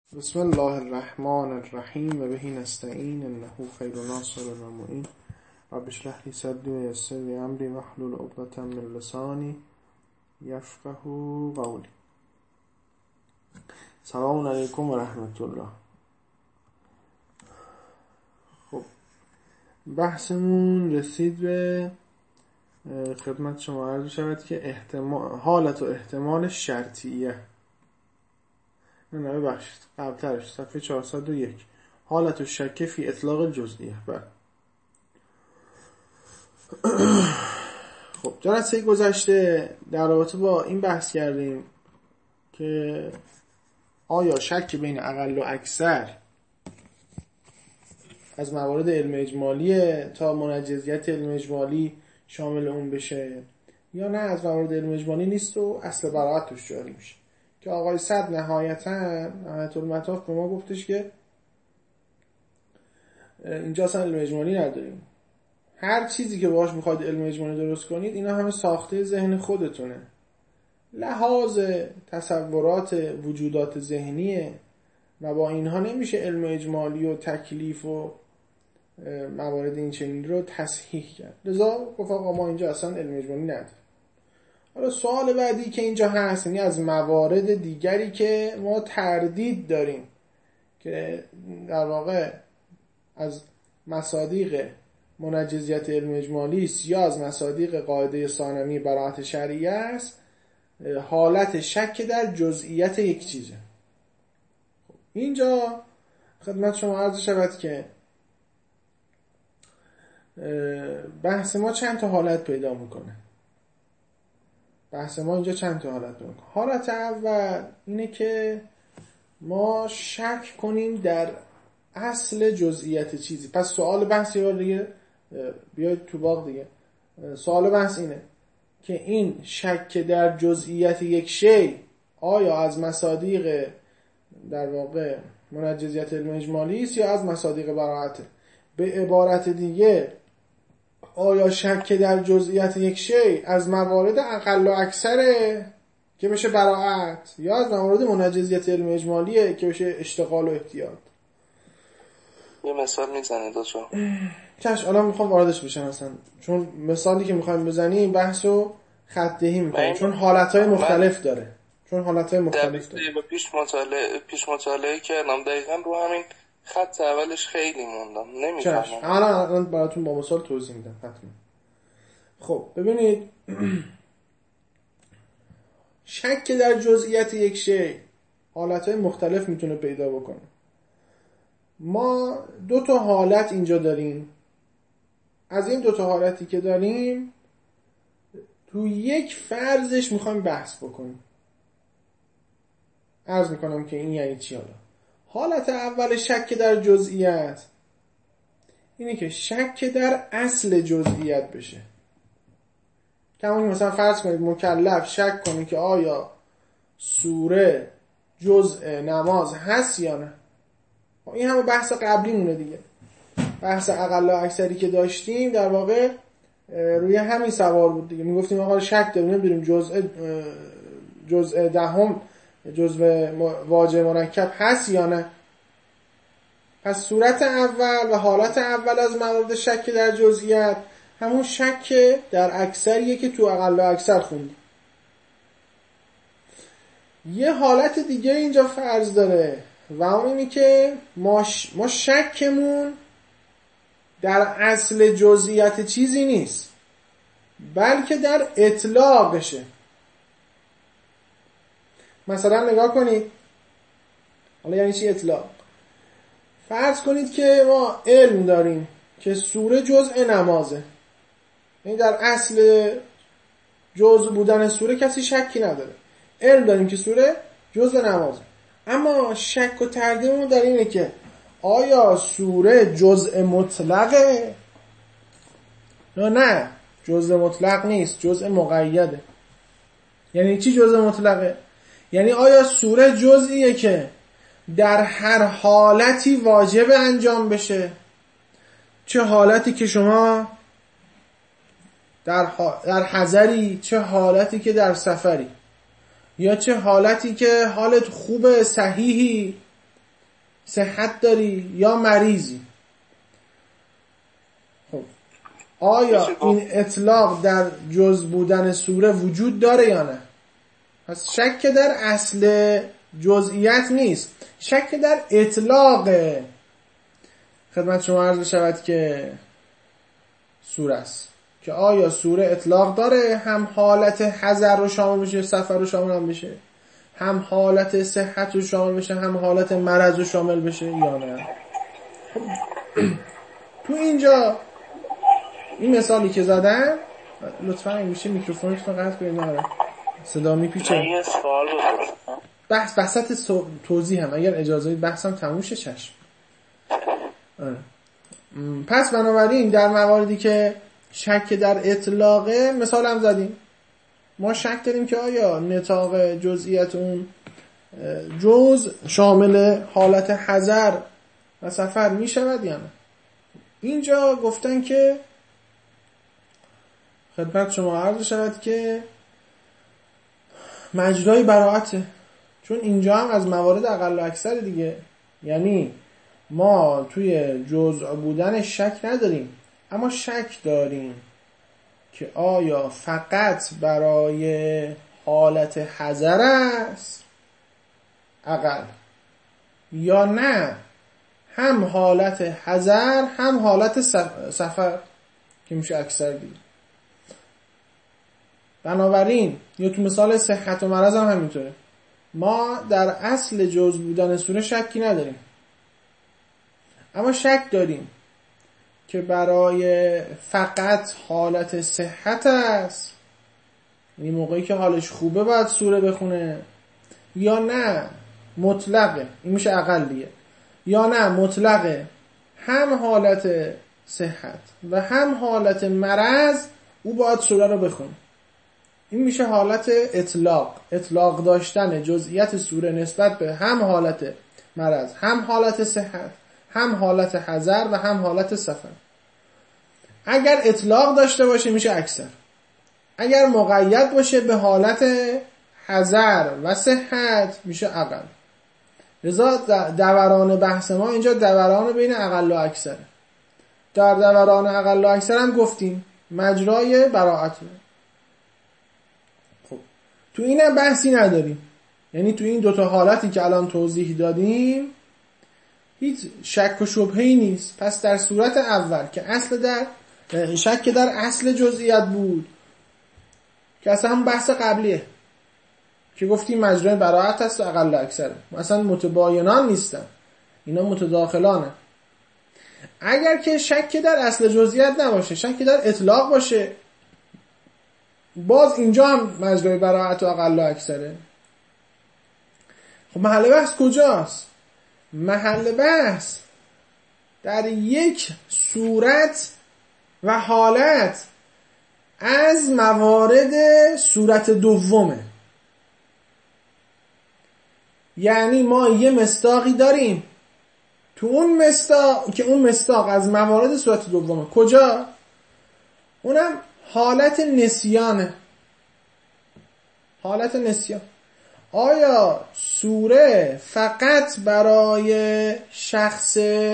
بسم الله الرحمن الرحیم و بهی نستعین انه خیر ناصر و معین رب اشرح لی صدری و یسر لی امری واحلل عقدة من لسانی یفقهوا قولی. سلام علیکم و رحمت الله. خب بحثمون رسید به خدمت شما عرض شود که حالت و احتمال شرطیه. نه ببخشید قبلترش صفحه 401 حالت و شک فی اطلاق جزئیه. خب جلسه گذشته در رابطه با این بحث کردیم که آیا شک بین اقل و اکثر از موارد علم اجمالیه تا منجزیت علم اجمالی شامل اون بشه یا نه از موارد علم اجمالی نیست و اصل براعت توش جاری میشه. که آقای صد نهایت المطاف به ما گفتش که اینجا اصلا علم اجمالی نداریم، هر چیزی که باهاش میخواید علم اجمالی درست کنید اینا همه ساخته ذهن خودتونه، لحاظ تصورات وجودات ذهنیه و با اینها نمیشه علم اجمالی و تکلیف و موارد این چنین رو تصحیح کرد. لذا گفت آقا ما اینجا اصلا علم اجمالی نداریم. حالا سوال بعدی که اینجا هست یعنی از موارد دیگری که ما تردید داریم که در واقع از مصادیق منجزیت علم اجمالی است یا از مصادیق قاعده ثانوی براعت شرعیه است، حالت شک در جزئیات یک چیزه. اینجا خدمت شما عرض شود که بحث ما چند تا حالت پیدا میکنه. بحث ما اینجا چند تا حالت میکنه. حالت اول اینه که ما شک کنیم در اصل جزئیات چیزی. پس سوال بحث یه بار دیگه بیاید تو باغ دیگه. سوال بحث اینه که این شک در جزئیات یک شی آیا از مصادیق در واقع منجزیت علم اجمالی است یا از مصادیق براعته. به عبارت دیگه آیا شک در جزئیات یک شی از موارد اقل و اکثره که بشه براعت یا از موارد منجزیت علم اجمالیه که بشه اشتغال و احتیاط. یه مثال میزنید داشتم چش الان میخوام واردش بشم اصلا، چون مثالی که میخوایم بزنیم بحثو خط دهی میکنیم چون حالتهای مختلف داره. پیش مطالعه کردم دقیقا رو همین خط اولش خیلی موندم نمیفهمم. الان براتون با مثال توضیح میدم حتما. خب ببینید شک در جزئیات یک شی حالتهای مختلف میتونه پیدا بکنه. ما دو تا حالت اینجا داریم. از این دو تا حالتی که داریم تو یک فرضش میخوایم بحث بکنیم. عرض میکنم که این یعنی چی. حالت اول شک در جزئیات اینه که شک در اصل جزئیات بشه. کما مثلا فرض کنید مکلف شک کنه که آیا سوره جزء نماز هست یا نه. این همه بحث قبلی مونه دیگه. بحث اقل و اکثری که داشتیم در واقع روی همین سوار بود دیگه. میگفتیم آقا شک داریم نمیدونیم جزء دهم جزء واجب مرکب هست یا نه. پس صورت اول و حالت اول از موارد شک در جزئیات همون شک در اکثریه که تو اقل و اکثر خوندیم. یه حالت دیگه اینجا فرض داره و اون اینه که ما شکمون در اصل جزئیات چیزی نیست بلکه در اطلاقشه. مثلا نگاه کنید، حالا یعنی چی اطلاق؟ فرض کنید که ما علم داریم که سوره جزء نمازه، یعنی در اصل جزء بودن سوره کسی شکی نداره. علم داریم که سوره جزء نمازه، اما شک و تردیدمون در اینه که آیا سوره جزء مطلقه یا نه جزء مطلق نیست، جزء مقیده. یعنی چی جزء مطلقه؟ یعنی آیا سوره جزئیه که در هر حالتی واجب انجام بشه، چه حالتی که شما در حضری، چه حالتی که در سفری، یا چه حالتی که حالت خوب صحیحی صحت داری یا مریضی. خب آیا این اطلاق در جز بودن سوره وجود داره یا نه؟ پس شک در اصل جزئیات نیست، شک در اطلاق. خدمت شما عرض شود که سوره است که آیا سوره اطلاق داره، هم حالت حضر رو شامل بشه، سفر رو شامل هم بشه، هم حالت صحت رو شامل بشه، هم حالت مرض رو شامل بشه یا نه. تو اینجا این مثالی که زدن، لطفا این میشه میکروفونتون قطع کنید، نره صدا میپیچه. یه سوال بپرسم. بحث وسط توضیح هم اگر اجازه بحثم تموم شه چشم. پس بنابراین در مواردی که شک در اطلاقه، مثال هم زدیم، ما شک داریم که آیا نطاق جزئیات اون جز شامل حالت حضر و سفر می شود یا نه. اینجا گفتن که خدمت شما عرض شود که مجرای براعته، چون اینجا هم از موارد اقل و اکثر دیگه، یعنی ما توی جزء بودن شک نداریم، اما شک داریم که آیا فقط برای حالت حضر است اقل یا نه هم حالت حضر هم حالت سفر که میشه اکثر دیگه. بنابراین یا تو مثال صحت و مرض هم همینطوره، ما در اصل جزء بودن سوره شکی نداریم، اما شک داریم که برای فقط حالت صحت است، یعنی موقعی که حالش خوبه باید سوره بخونه، یا نه مطلقه، این میشه اقلیه، یا نه مطلقه هم حالت صحت و هم حالت مرض او باید سوره رو بخونه. این میشه حالت اطلاق داشتن جزئیات سوره نسبت به هم حالت مرض، هم حالت صحت، هم حالت حضر و هم حالت سفر. اگر اطلاق داشته باشه میشه اکثر، اگر مقید باشه به حالت حضر و صحت میشه اقل. لذا دوران بحث ما اینجا دوران بین اقل و اکثر. در دوران اقل و اکثر هم گفتیم مجرای براعت. خب تو اینم بحثی نداریم، یعنی تو این دوتا حالتی که الان توضیح دادیم هیچ شک و شبهه‌ای نیست. پس در صورت اول که اصل در شک در اصل جزئیات بود که اصلا هم بحث قبلیه که گفتیم مجرای براعت هست و اقل و اکثر، مثلا متباینان نیستن، اینا متداخلانه. اگر که شک در اصل جزئیات نباشه، شک در اطلاق باشه، باز اینجا هم مجرای براعت و اقل و اکثره. خب محل بحث کجاست؟ محل بحث در یک صورت و حالت از موارد صورت دومه. یعنی ما یه مصداقی داریم تو اون مصداق که اون مصداق از موارد صورت دومه. کجا؟ اونم حالت نسیانه. حالت نسیان. آیا سوره فقط برای شخص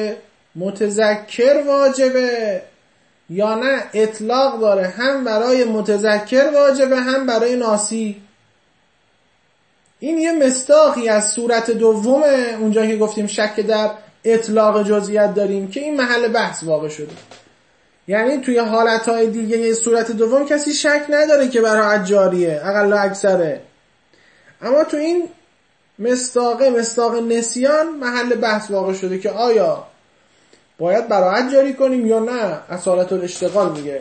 متذکر واجبه یا نه اطلاق داره، هم برای متذکر واجبه هم برای ناسی؟ این یه مصداقی از صورت دومه، اونجا که گفتیم شک در اطلاق جزئیات داریم که این محل بحث واقع شده. یعنی توی حالتهای دیگه صورت دوم کسی شک نداره که براعت جاریه، اقل و اکثره، اما تو این مصداق نسیان محل بحث واقع شده که آیا باید براعت جاری کنیم یا نه اصالت الاشتغال میگه.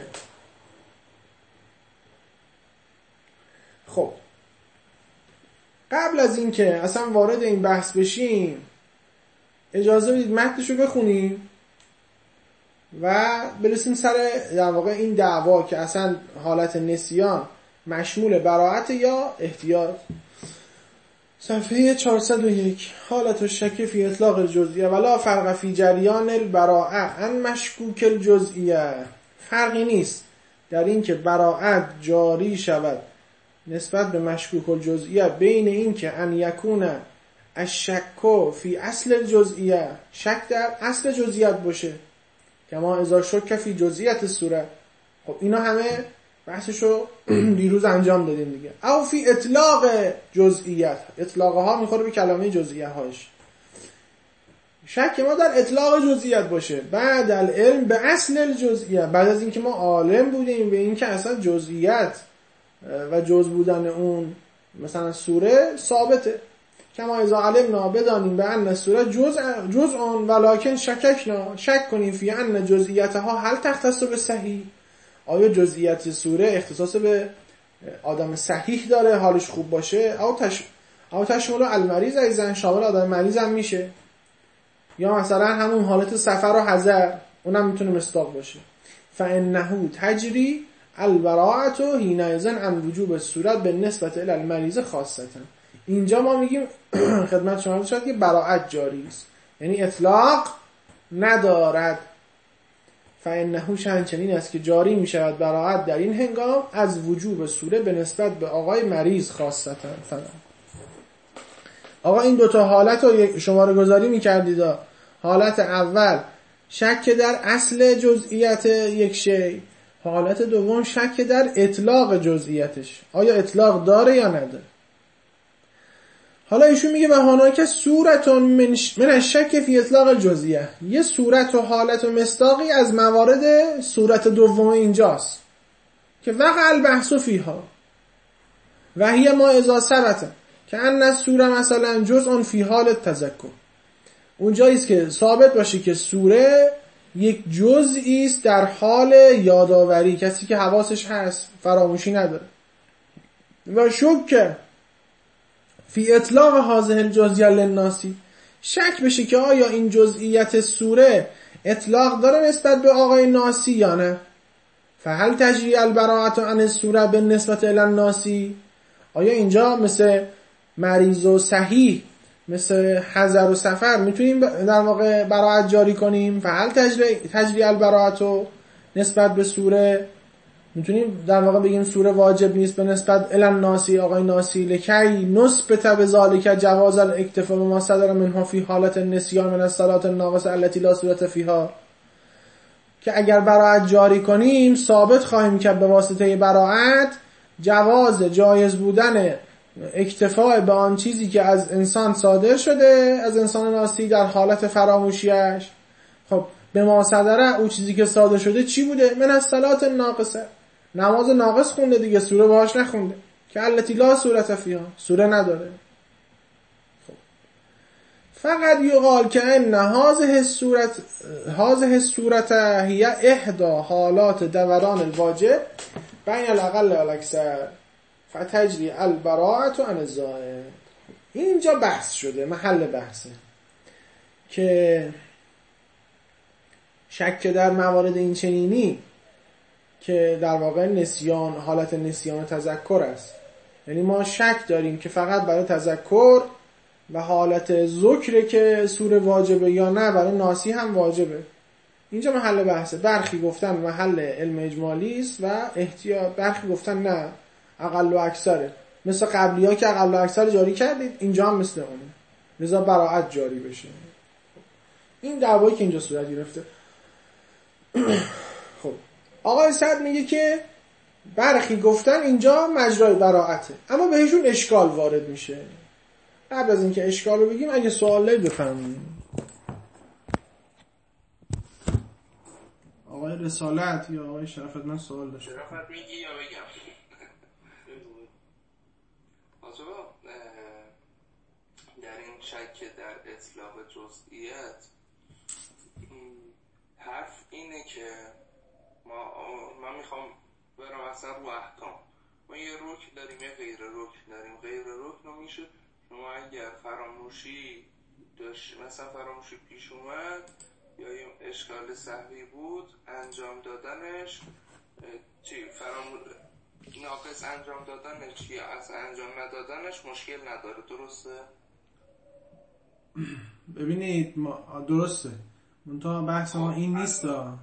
خب قبل از این که اصلا وارد این بحث بشیم اجازه بدید متنشو بخونیم و برسیم سر در واقع این دعوا که اصلا حالت نسیان مشمول براعت یا احتیاط. صفحه 401 حالت الشک فی اطلاق الجزئیه ولا فرق فی جریان البراءه ان مشکوک الجزئیه. فرقی نیست در این که براعت جاری شود نسبت به مشکوک الجزئیه بین این که ان یکون الشک فی اصل الجزئیه، شک در اصل جزئیات باشه، کما اذا شک فی جزئیات الصوره. خب اینا همه بحثشو دیروز انجام دادیم دیگه. او فی اطلاق جزئیات، اطلاق ها میخوره به کلمه جزئیه هاش. شک ما در اطلاق جزئیات باشه، بعد العلم به اصل الجزئیه، بعد از اینکه ما عالم بودیم به اینکه اصلا جزئیات و جز بودن اون مثلا سوره ثابته. کما اذا علمنا، بدانیم به ان سوره جزء ولکن شککنا، شک کنیم فی ان جزئیاتها هل تختص به صحیح، آیا جزئیات سوره اختصاص به آدم صحیح داره حالش خوب باشه، او تشمل المریض، ایزن شامل آدم مریض هم میشه، یا مثلا همون حالت سفر و حضر اونم میتونه مصداق باشه. فانه تجری البراءة حینئذ عن وجوب الصورت بالنسبة الی المریض خاصة. اینجا ما میگیم خدمت شما شد که براءت جاری است، یعنی اطلاق ندارد. فانه چنین است که جاری میشود براءت در این هنگام از وجوب سوره به نسبت به آقای مریض خاصة. آقا این دوتا حالت رو شماره گذاری میکردید. حالت اول شک در اصل جزئیات یک شی، حالت دوم شک در اطلاق جزئیاتش، آیا اطلاق داره یا نداره. حالا ایشون میگه و هناک صورت من الشک فی اطلاق الجزئیه، یه صورت و حالت و مصداقی از موارد صورت دوم اینجاست که وقع البحث فیها و هی ما اذا ثبت که ان السوره مثلا جزء فی حال التذکر، اونجاییست که ثابت باشه که سوره یک جزئی است در حال یادآوری، کسی که حواسش هست فراموشی نداره. و شک فی اطلاق هذه الجزئیه للناس، شک بشه که آیا این جزئیت سوره اطلاق داره نسبت به آقای ناسی یا نه. فهل تجری البراءة عن السوره بالنسبه الی الناس، آیا اینجا مثل مریض و صحیح، مثل حضر و سفر میتونیم در واقع براءت جاری کنیم؟ فهل تجری البراءة نسبت به سوره، میتونیم در واقع بگیم سوره واجب نیست به نسبت الی الناس آقای ناسی، لکی نثبت بذلک جواز الاکتفاء بما صدر منها فی حالت النسیان من الصلاة الناقصه التي لا صورت فیها، که اگر براءت جاری کنیم ثابت خواهیم کرد به واسطه براءت جواز جایز بودن اکتفاء به آن چیزی که از انسان صادر شده، از انسان ناسی در حالت فراموشیش. خب به ما صدره او چیزی که صادر شده چی بوده؟ من الصلاة الناقصه، نماز ناقص خونده دیگه، سوره باهاش نخونده که التي لا صورت فیها، سوره نداره. خب فقط یقال که ان هذه الصورت هي احدى حالات دوران الواجب بین الاقل و الاکثر فتجری البراءة عن الزائد. اینجا بحث شده، محل بحثه که شک در موارد این چنینی که در واقع نسیان، حالت نسیان تذکر است، یعنی ما شک داریم که فقط برای تذکر و حالت ذکر که سوره واجبه یا نه برای ناسی هم واجبه. اینجا محل بحثه. برخی گفتن محل علم اجمالی است و احتیاط، برخی گفتن نه اقل و اکثره، مثل قبلی ها که اقل و اکثر جاری کردید اینجا هم مثل اونه، لذا براءت جاری بشه. این دعوایی که اینجا صورت گرفته. خب آقای سعد میگه که برخی گفتن اینجا مجرای براءته، اما بهشون اشکال وارد میشه. قبل از اینکه اشکال رو بگیم اگه سوالی بفرمایید. آقای رسالت یا آقای شرافت من سوال داشت. شرافت میگی یا بگم؟ در این شک در اطلاق جزئیات حرف اینه که من میخوام برم اصلا رو احکام، ما یه رکن داریم یه غیر رکن داریم. غیر رکن رو میشه شما اگر فراموشی داشت، مثلا فراموشی پیش اومد یا اشکال سهوی بود، انجام دادنش ناقص انجام دادنش یا از انجام ندادنش مشکل نداره، درسته؟ ببینید درسته، منتها بحث ما این نیست. آره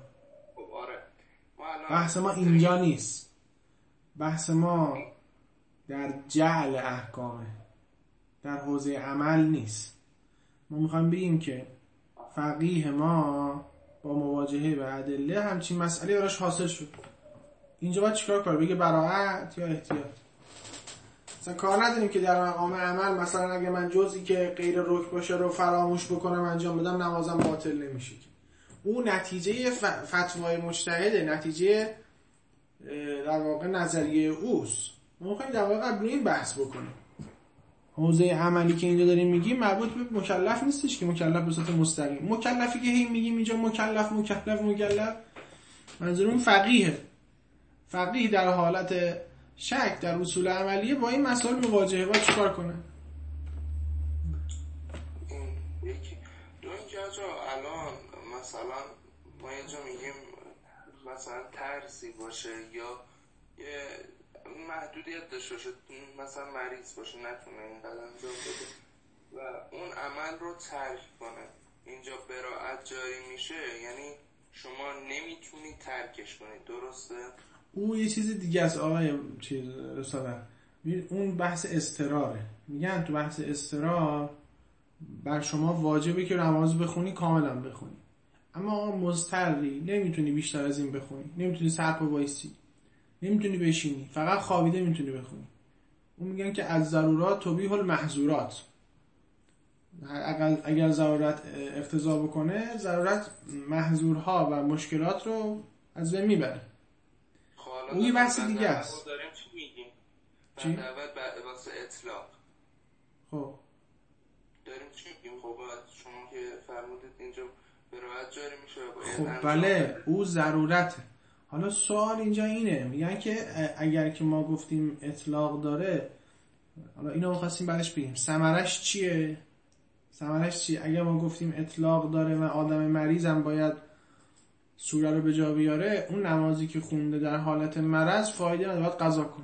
بحث ما اینجا نیست، بحث ما در جعل احکامه. در حوزه عمل نیست. ما میخوایم بگیم که فقیه ما با مواجهه به ادله همچین مسئله براش حاصل شد. اینجا باید چیکار کنه؟ بگه براءت یا احتیاط؟ مثلا کار نداریم که در مقام عمل مثلا اگه من جزئی که غیر رکن باشه رو فراموش بکنم انجام بدم نمازم باطل نمیشه. اون نتیجه فتوای مجتهده، نتیجه در واقع نظریه اوست. ما میخوایم در واقع روی این بحث بکنیم. حوزه عملی که اینجا داریم میگیم مربوط به مکلف نیستش که مکلف به صورت مستقیم. مکلفی که هی میگیم اینجا مکلف منظورم فقیه. فقیه در حالت شک در اصول عملیه با این مسائل مواجهه باید چیکار کنه؟ یکی دو اینجا الان مثلا ما یه جا میگیم مثلا ترسی باشه یا یه محدودیت داشته باشه، مثلا مریض باشه نتونه اینقدر انجام بده و اون عمل رو ترک کنه، اینجا براءت جاری میشه، یعنی شما نمیتونی ترکش کنید، درسته؟ او یه چیز دیگه است آقای رسالت. اون بحث اضطراره. میگن تو بحث اضطرار بر شما واجبه که نماز بخونی، کاملا بخونی، اما مضطری نمیتونی بیشتر از این بخونی، نمیتونی سرپا وایسی، نمیتونی بشینی، فقط خوابیده میتونی بخونی. اون میگن که از ضرورات تبیح المحظورات. اگر ضرورت اقتضا بکنه، ضرورت محظورها و مشکلات رو از بین میبره. اون یه بحث دیگه است. داریم چی میگیم؟ چی؟ بعد واسه اطلاق خب داریم چی میگیم؟ خب شما که فرمودید اینجا براءت جاری میشه. خب بله، او ضرورته. حالا سوال اینجا اینه، میگن که اگر که ما گفتیم اطلاق داره، حالا اینو می‌خواستیم بعدش بگیم ثمرش چیه؟ اگر ما گفتیم اطلاق داره و آدم مریضم باید سوره رو به جا بیاره، اون نمازی که خونده در حالت مرض فایده نداره، باید قضا کنه،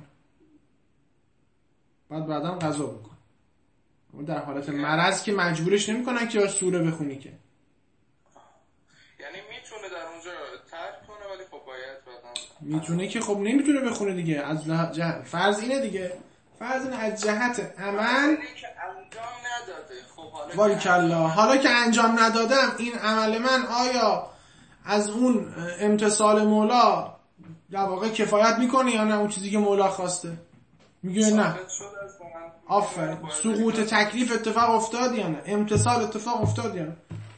بعد بعداً قضا بکنه. اون در حالت مرض که مجبورش نمی‌کنن که سوره بخونی که، یعنی میتونه در اونجا ترک کنه ولی خب باید بعداً میتونه که خب نمیتونه بخونه دیگه. از فرض اینه دیگه، فرض اینه از جهت عمل که انجام نداده. خب باریکالله، حالا که انجام ندادم این عمل من آیا از اون امتثال مولا در واقع کفایت میکنه یا نه؟ اون چیزی که مولا خواسته میگه نه. آفرین. سقوط تکلیف اتفاق افتاد یا نه؟ امتثال اتفاق افتاد یا نه؟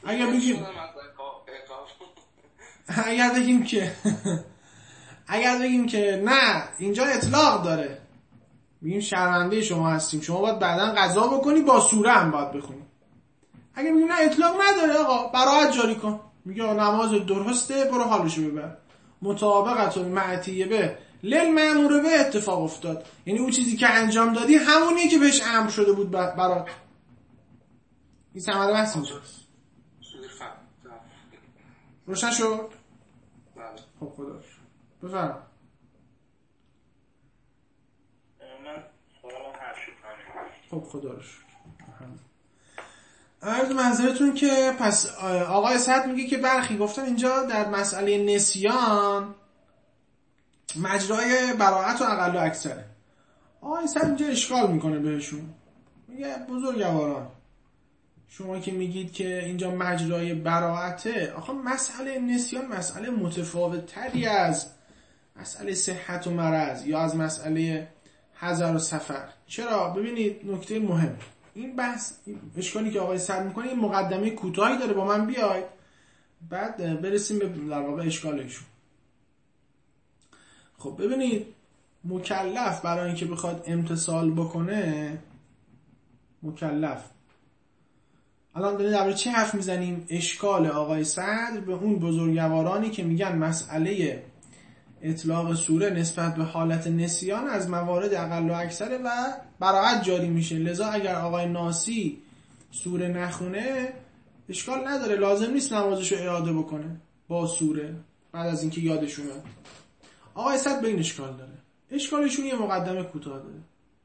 اگر بگیم که نه اینجا اطلاق داره، میگیم شرمنده شما هستیم، شما باید بعداً قضا بکنی، با سوره هم باید بخونی. اگه میگیم نه اطلاق نداره آقا، براءت جاری کن، میگه نماز درسته، برو حالشو ببر، مطابقت المعتیه به للمأمور به اتفاق افتاد، یعنی اون چیزی که انجام دادی همونیه که بهش امر شده بود برات. این ثمره بحث اینجاست. روشن شد؟ خب خدا رو شکر. بفرم. خب خدا رو شکر. عرض منظرتون که پس آقای سعد میگه که برخی گفتن اینجا در مسئله نسیان مجرای براءت و اقل و اکثره. آقای سعد اینجا اشکال میکنه بهشون، میگه بزرگواران شما که میگید که اینجا مجرای براءته، آخه مسئله نسیان مسئله متفاوت تری از مسئله صحت و مرض یا از مسئله حضر و سفر. چرا؟ ببینید نکته مهم، این بحث اشکالی که آقای سعد میکنه این مقدمه کوتاهی داره، با من بیاید بعد برسیم به در واقع اشکالشون. خب ببینید مکلف برای اینکه بخواد امتثال بکنه، مکلف الان داریم درباره چی حرف میزنیم؟ اشکال آقای سعد به اون بزرگوارانی که میگن مسئله اطلاق سوره نسبت به حالت نسیان از موارد اقل و اکثره و براءت جاری میشه، لذا اگر آقای ناسی سوره نخونه اشکال نداره، لازم نیست نمازشو اعاده بکنه با سوره بعد از اینکه یادش اومد. آقای سعد به این اشکال داره. اشکالشون یه مقدمه کوتاه داره.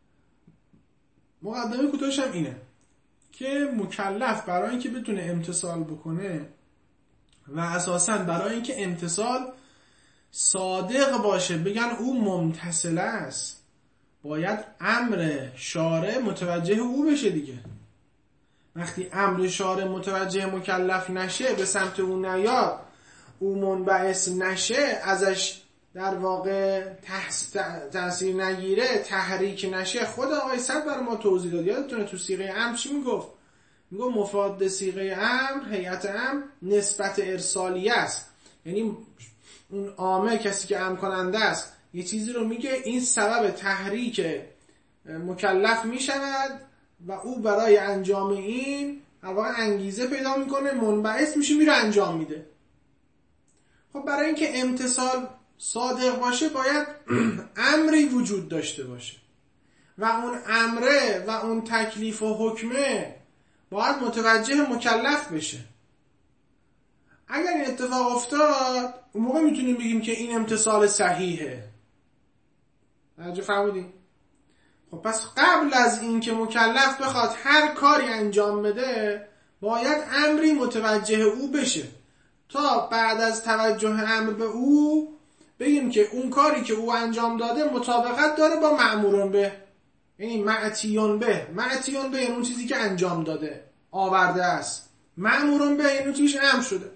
مقدمه کوتاهش هم اینه که مکلف برای اینکه بتونه امتثال بکنه و اساساً برای اینکه امتثال صادق باشه، بگن او ممتثل است، باید امر شارع متوجه او بشه دیگه. وقتی امر شارع متوجه مکلف نشه، به سمت اون نیاد، او منبعث نشه، ازش در واقع تأثیر نگیره، تحریک نشه. خود آقای صدر برای ما توضیح داد، یادتونه تو صیغه امر چی میگفت؟ میگفت مفاد صیغه امر، هیئت امر نسبت ارسالیه است. یعنی اون عامه، کسی که امر کننده است، یه چیزی رو میگه، این سبب تحریک مکلف میشود و او برای انجام این در واقع انگیزه پیدا میکنه، منبعث میشه، میره انجام میده. خب برای اینکه امتثال صادق باشه باید امری وجود داشته باشه و اون امره و اون تکلیف و حکمه باید متوجه مکلف بشه. اگر این اتفاق افتاد، اون موقع میتونیم بگیم که این امتثال صحیحه. توجه فرمودین؟ خب پس قبل از این که مکلف بخواد هر کاری انجام بده، باید امری متوجه او بشه تا بعد از توجه امر به او بگیم که اون کاری که او انجام داده مطابقت داره با مأمورون به، یعنی معتیون به. معتیون به یعنی اون چیزی که انجام داده، آورده است. مأمورون به یعنی اون چیزی امر شده.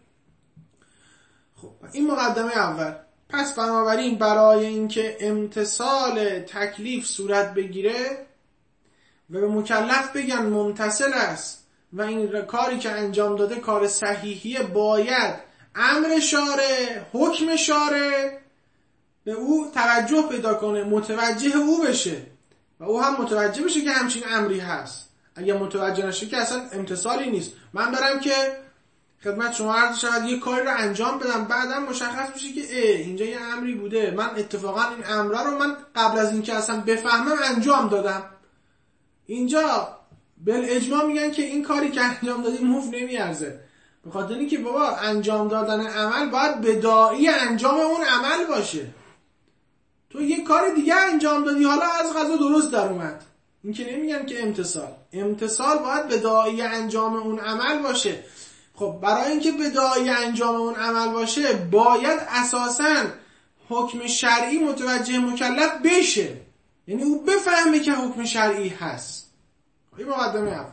خب این مقدمه اول. پس بنابراین برای اینکه امتثال تکلیف صورت بگیره و به مکلف بگن ممتثل است و این کاری که انجام داده کار صحیحیه، باید امر شارع، حکم شارع به او توجه پیدا کنه، متوجه او بشه و او هم متوجه بشه که همچین امری هست. اگه متوجه نشه که اصلا امتثالی نیست. من برم که خدمت شما عرض شود یه کاری رو انجام بدم، بعدم مشخص بشه که اینجا یه امری بوده، من اتفاقا این امره رو من قبل از این که اصلا بفهمم انجام دادم. اینجا بالاجماع میگن که این کاری که انجام دادی موف نمیارزه، به خاطر اینکه بابا انجام دادن عمل باید بداعی انجام اون عمل باشه. تو یه کار دیگه انجام دادی، حالا از قضا درست در اومد، این که نمیگن که امتثال باید بداعی انجام اون عمل باشه. خب برای اینکه بداعی انجام اون عمل باشه، باید اساساً حکم شرعی متوجه مکلف بشه، یعنی او بفهمه که حکم شرعی هست. این مقدمه اول.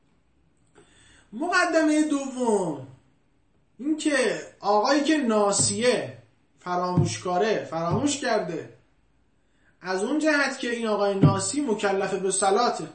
مقدمه دوم این که آقایی که ناسیه، فراموشکاره، فراموش کرده، از اون جهت که این آقای ناسی مکلف به صلاته.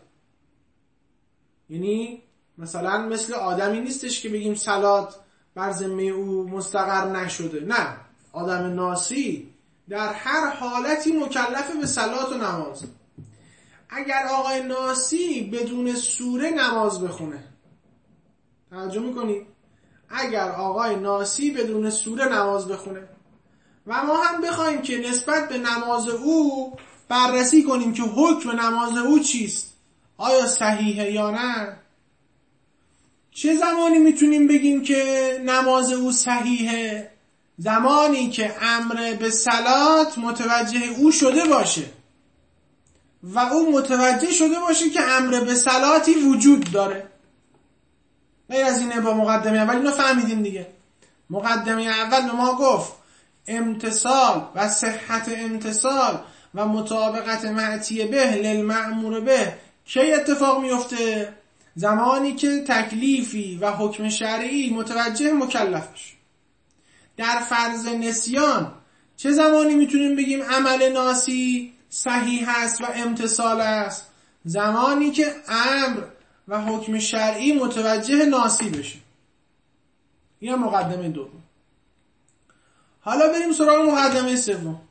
یعنی مثلا مثل آدمی نیستش که بگیم صلات بر ذمه او مستقر نشده، نه، آدم ناسی در هر حالتی مکلف به صلات و نماز. اگر آقای ناسی بدون سوره نماز بخونه، توجه میکنی؟ اگر آقای ناسی بدون سوره نماز بخونه و ما هم بخوایم که نسبت به نماز او بررسی کنیم که حکم نماز او چیست، آیا صحیحه یا نه، چه زمانی میتونیم بگیم که نماز او صحیحه؟ زمانی که امر به صلات متوجه او شده باشه و او متوجه شده باشه که امر به صلاتی وجود داره. غیر از اینه با مقدمه اول اینو فهمیدیم دیگه. مقدمه اول به ما گفت امتصال و صحت امتصال و مطابقت معتی به للمأمور به کی اتفاق میفته؟ زمانی که تکلیفی و حکم شرعی متوجه مکلف بشه. در فرض نسیان چه زمانی میتونیم بگیم عمل ناسی صحیح است و امتصال است؟ زمانی که امر و حکم شرعی متوجه ناسی بشه. این مقدمه دوم. حالا بریم سراغ مقدمه سوم.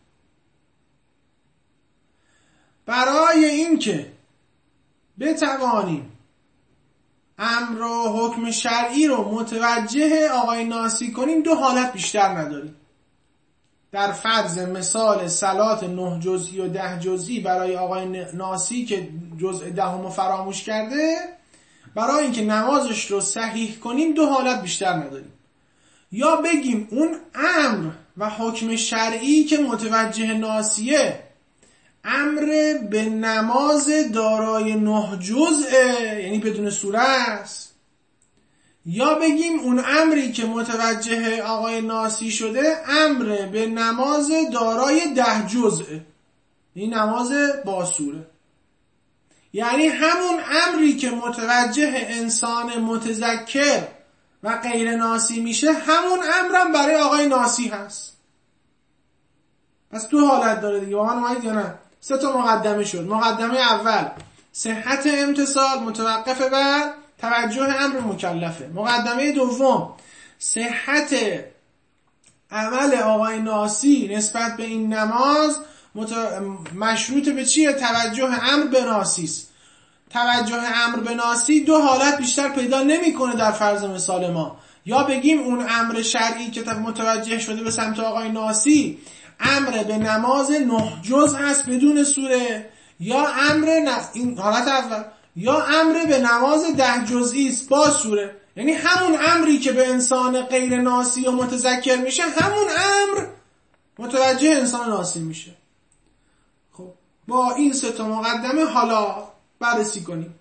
برای اینکه بتوانیم امر و حکم شرعی رو متوجه آقای ناسی کنیم، دو حالت بیشتر نداریم. در فرض مثال صلات 9 جزئی و 10 جزئی برای آقای ناسی که جزء 10 فراموش کرده، برای اینکه نمازش رو صحیح کنیم دو حالت بیشتر نداریم. یا بگیم اون امر و حکم شرعی که متوجه ناسیه امر به نماز دارای 9 جزء، یعنی بدون سوره است، یا بگیم اون امری که متوجه آقای ناسی شده امر به نماز دارای 10 جزء، این نماز با سوره. یعنی همون امری که متوجه انسان متذکر و غیر ناسی میشه، همون امرم برای آقای ناسی هست. پس دو حالت داره دیگه. واقعا اومدید یا نه؟ 3 تا مقدمه شد. مقدمه اول صحت امتصال متوقف بر توجه امر مکلفه. مقدمه دوم صحت عمل آقای ناسی نسبت به این نماز مشروط به چیه؟ توجه امر به ناسی است. توجه امر به ناسی دو حالت بیشتر پیدا نمیکنه در فرض مثال ما. یا بگیم اون امر شرعی که متوجه شده به سمت آقای ناسی امر به نماز 9 جز هست بدون سوره، یا این حالت اول، یا امر به نماز 10 جزئی است با سوره. یعنی همون امری که به انسان غیر ناسی و متذکر میشه، همون امر متوجه انسان ناسی میشه. خب با این 3 تا مقدمه حالا بررسی کنیم.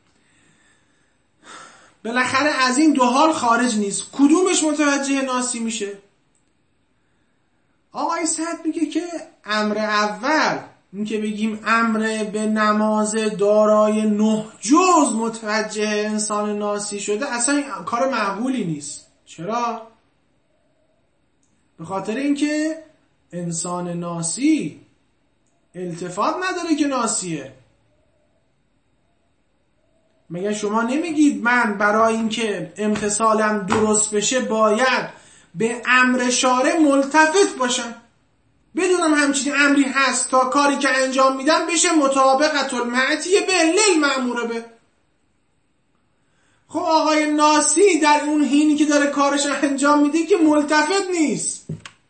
بالاخره از این دو حال خارج نیست. کدومش متوجه ناسی میشه؟ آقای سعد میگه که امر اول، این که بگیم امر به نماز دارای 9 جز متوجه انسان ناسی شده، اصلا کار معقولی نیست. چرا؟ به خاطر اینکه انسان ناسی التفات نداره که ناسیه. مگه شما نمیگید من برای اینکه امتصالم درست بشه باید به امر شارع ملتفت باشم، بدونم همچین امری هست تا کاری که انجام میدم بشه مطابقت المعتی به للمأمور به. خب آقای ناسی در اون حینی که داره کارش انجام میده که ملتفت نیست.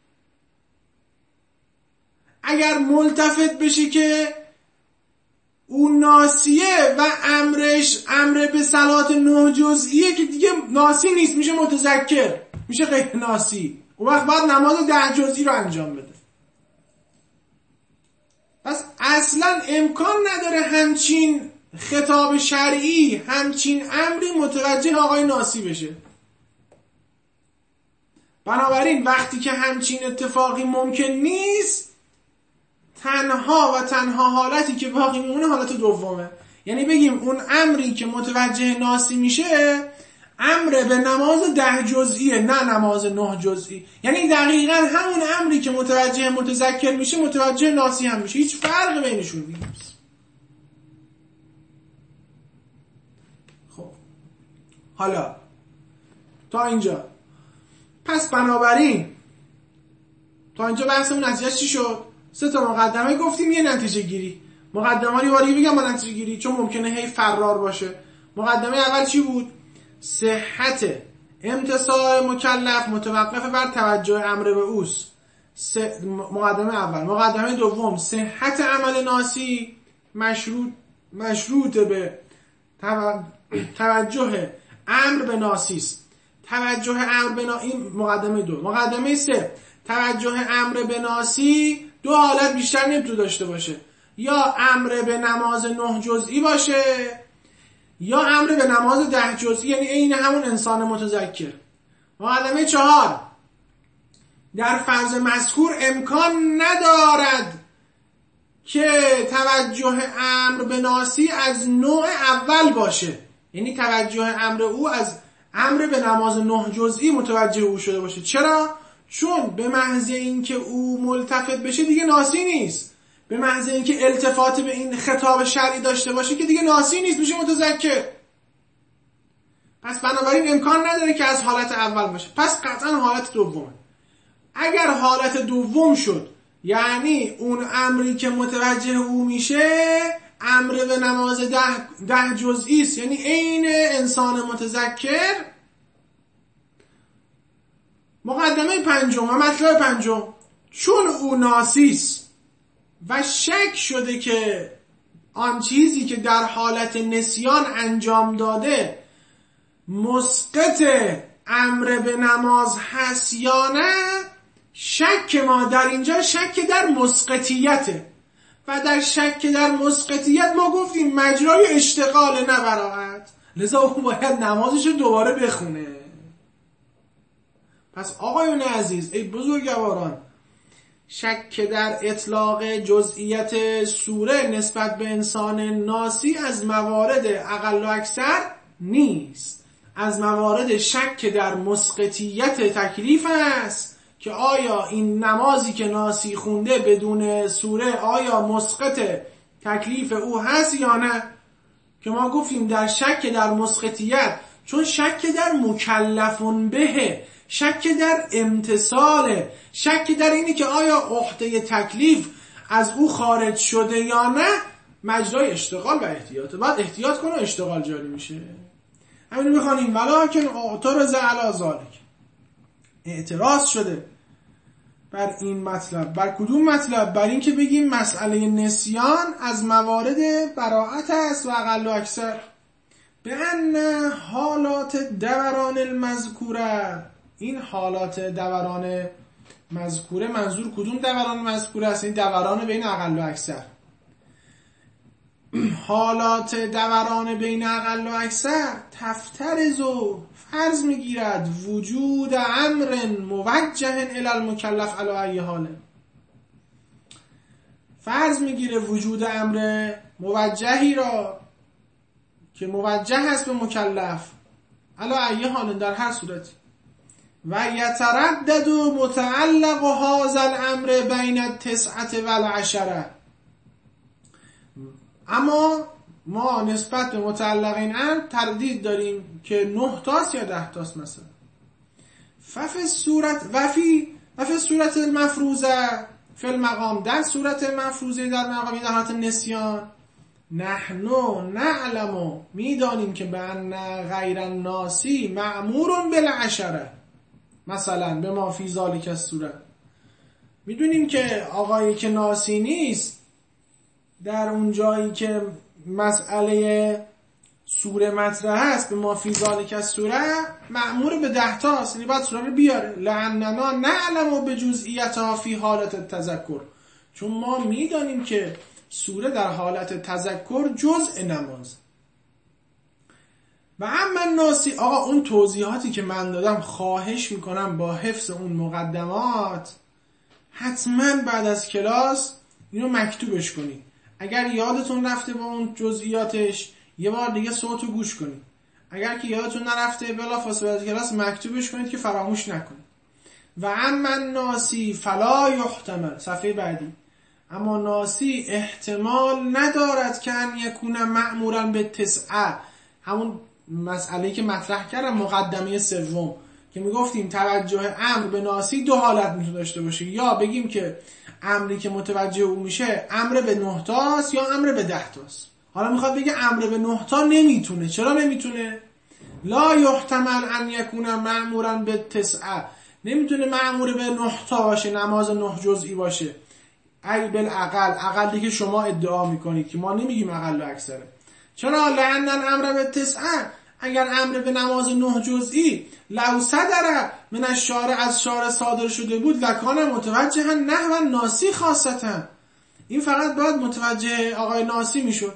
اگر ملتفت بشه که اون ناسیه و امر به صلات 9 جزئیه که دیگه ناسی نیست، میشه متذکر، میشه غیر ناسی. اون وقت باید نماز 10 جزئی رو انجام بده. پس اصلا امکان نداره همچین خطاب شرعی، همچین امری متوجه آقای ناسی بشه. بنابراین وقتی که همچین اتفاقی ممکن نیست، تنها حالتی که باقی میمونه حالت دومه. یعنی بگیم اون امری که متوجه ناسی میشه امر به نماز 10 جزئیه، نه نماز 9 جزئی. یعنی دقیقاً همون امری که متوجه متذکر میشه متوجه ناسی هم میشه. هیچ فرق بینشون نیست. خب حالا تا اینجا، پس بنابراین تا اینجا بحثمون نتیجه چی شد؟ 3 تا مقدمه گفتیم، یه نتیجه گیری. مقدمه رو باری بگم با نتیجه گیری، چون ممکنه هی فرار باشه. مقدمه اول چی بود؟ صحت امتصال مکلف متوقف بر توجه امر به اوست. مقدمه اول. مقدمه دوم صحت عمل ناسی مشروط به توجه امر به ناسی است. توجه امر به ناسی، مقدمه دو. مقدمه 3 توجه امر به ناسی 2 حالت بیشتر نمیتونه داشته باشه. یا امر به نماز 9 جزئی باشه، یا امر به نماز 10 جزئی، یعنی عین همون انسان متذکر. مقدمه 4 در فرض مذکور امکان ندارد که توجه امر به ناسی از نوع اول باشه، یعنی توجه امر او از امر به نماز 9 جزئی متوجه او شده باشه. چرا؟ چون به محض اینکه او ملتفت بشه دیگه ناسی نیست. به محض اینکه التفات به این خطاب شرعی داشته باشه که دیگه ناسی نیست، میشه متذکر. پس بنابراین امکان نداره که از حالت اول باشه. پس قطعا حالت دومه. اگر حالت دوم شد، یعنی اون امری که متوجه او میشه امر به نماز 10 جزئی است، یعنی عین انسان متذکر. مقدمه 5 و مطلب 5، چون او ناسی است و شک شده که آن چیزی که در حالت نسیان انجام داده مسقط امر به نماز هست یا نه، شک ما در اینجا شک در مسقطیته. و در شک در مسقطیت ما گفتیم مجرای اشتغال نه براحت، لذا اون باید نمازش رو دوباره بخونه. پس آقایون عزیز، ای بزرگواران، شک در اطلاق جزئیت سوره نسبت به انسان ناسی از موارد اقل و اکثر نیست. از موارد شک در مسقطیت تکلیف است که آیا این نمازی که ناسی خونده بدون سوره آیا مسقط تکلیف او هست یا نه، که ما گفتیم در شک در مسقطیت، چون شک در مکلفون به، شک در امتصال، شک در اینی که آیا عهده تکلیف از او خارج شده یا نه، مجرای اشتغال و احتیاط. بعد احتیاط کنه و اشتغال جاری میشه. همین میخوانیم ولکن اعترض علی ذلک، اعتراض شده بر این مطلب. بر کدوم مطلب؟ بر این که بگیم مسئله نسیان از موارد براءت است و اقل و اکثر. به ان حالات دوران المذکوره، این حالات دوران مذکوره، منظور کدوم دوران مذکوره است؟ این دوران بین اقل و اکثر. حالات دوران بین اقل و اکثر تفترض و فرض میگیرد وجود امر موجه الی المکلف علی ای حال، فرض میگیره وجود امر موجهی را که موجه هست به مکلف علی ای حال، در هر صورتی. و یتردد متعلق هذا الامر بین التسعة والعشرة، اما ما نسبت به متعلق این امر تردید داریم که 9 تاست یا 10 تاست مثلا. ففی صورت المفروضه فی المقام، در صورت مفروضه در مقامی در حالت نسیان، نحن نعلم، میدانیم که به ان غیر الناسی مأمور بالعشره، مثلا به ما فی ذالک الصورت، میدونیم که آقایی که ناسی نیست در اون جایی که مسئله سوره مطرح هست به ما فی ذالک السوره مأمور به 10 تاست، یعنی باید سوره رو بیاره. لعننا نعلم بجزئیتها فی حالت التذکر، چون ما میدانیم که سوره در حالت تذکر جزء نماز. و اما ناسی، آقا اون توضیحاتی که من دادم خواهش میکنم با حفظ اون مقدمات حتما بعد از کلاس اینو مکتوبش کنید. اگر یادتون رفته با اون جزئیاتش یه بار دیگه صوتو گوش کنید، اگر که یادتون نرفته بلافاصله بعد از کلاس مکتوبش کنید که فراموش نکنید. و اما ناسی فلا یحتمل، صفحه بعدی، اما ناسی احتمال ندارد که ان یکون مأمورا به 9، همون مسئله‌ای که مطرح کردم مقدمه سوم که میگفتیم توجه امر به ناسی 2 حالت میتونه داشته باشه، یا بگیم که امری که متوجه او میشه امر به 9 تاست یا امر به 10 تاست. حالا میخواد بگه امر به 9 تا نمیتونه. چرا نمیتونه؟ لا یحتمل ان یکون مأمورا به 9، نمیتونه مأمور به 9 تا باشه، نماز 9 جزئی باشه. ای بالاقل، اقلی که شما ادعا میکنید که ما نمیگیم اقل و اکثره. چرا؟ لأن الامر به 9، اگر امر به نماز 9 جزئی لو صدر من الشارع، از شارع صادر شده بود، لکان متوجها نحو ناسی خاصتا، این فقط باید متوجه آقای ناسی میشد،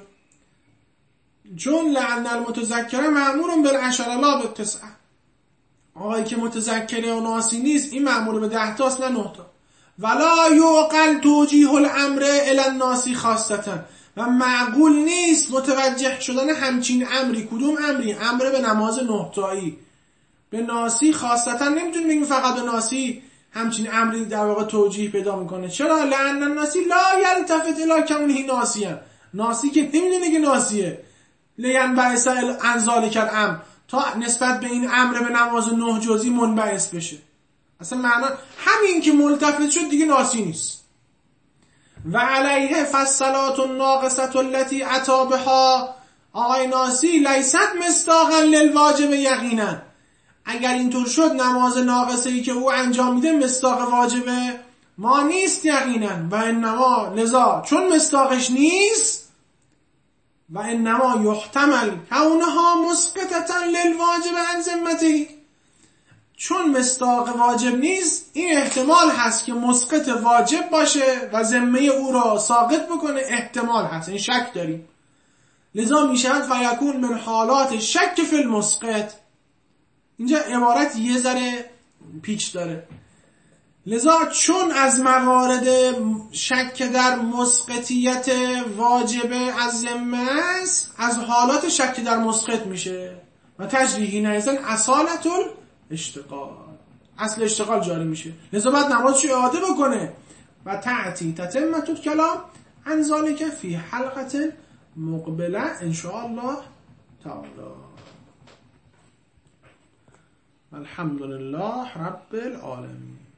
چون لأن المتذکر مأمور بالعشره لا به 9، آقایی که متذکر و ناسی نیست این مأمور به 10 تاست نه 9 تا. ولا یعقل توجیه الامر الی الناسی خاصتا، و معقول نیست متوجه شدن همچین امری. کدوم امری؟ امر به نماز 9 تایی به ناسی خاصتا، نمیتونیم بگیم فقط به ناسی همچین امری در واقع توجیه پیدا میکنه. چرا؟ لأن الناسی لا یلتفت الی کونه ناسیا، ناسی که نمیدونه که ناسیه، لینبعث عن ذلک الامر، تا نسبت به این امر به نماز 9 جزئی منبعث بشه. اصلا معنا همین که ملتفت شد دیگه ناسی نیست. و علیه فالصلاة الناقصة التي اتى بها، آقای ناسی لیست مصداقا للواجب یقینا، اگر اینطور شد نماز ناقصه ای که او انجام میده مصداق واجب ما نیست یقینا. و انما، لذا چون مصداقش نیست، و انما یحتمل کونها مسقطة للواجب عن ذمته، چون مصداق واجب نیست این احتمال هست که مسقط واجب باشه و ذمه او را ساقط بکنه، احتمال هست، این شک داریم. لذا میشود فیکون من حالات شک فی المسقط. اینجا عبارت یه ذره پیچ داره. لذا چون از موارد شک در مسقطیت واجب از ذمه است، از حالات شک در مسقط میشه و تجریحی نیزن اصالت الاشتغال، اصل اشتغال جاری میشه. لذا باید نمازشو اعاده بکنه و تعتی تتمت الکلام عن ذلك فی حلقه مقبله ان شاء الله تعالی. الحمد لله رب العالمین.